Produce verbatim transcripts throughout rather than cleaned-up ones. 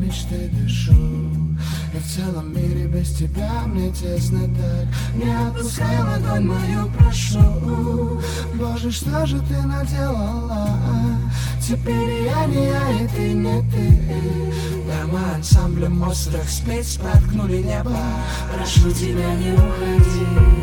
мечты дышу. И в целом мире без тебя мне тесно так. Не отпускай ладонь мою, прошу. Боже, что же ты наделала? Теперь я не я, и ты не ты. Да, мы ансамблем острых спиц проткнули небо. Прошу тебя, не уходи.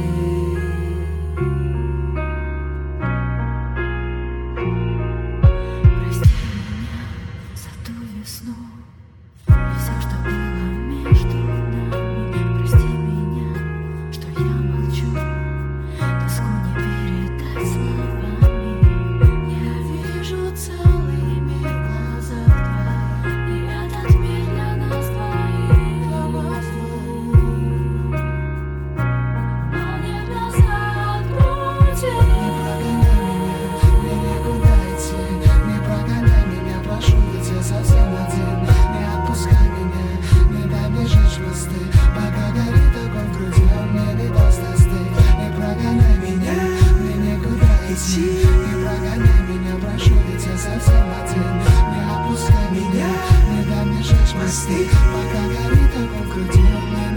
Не прогоняй меня, прошу, ведь я совсем один. Не опускай меня, не дай мне жечь мосты, пока горит огонь в груди.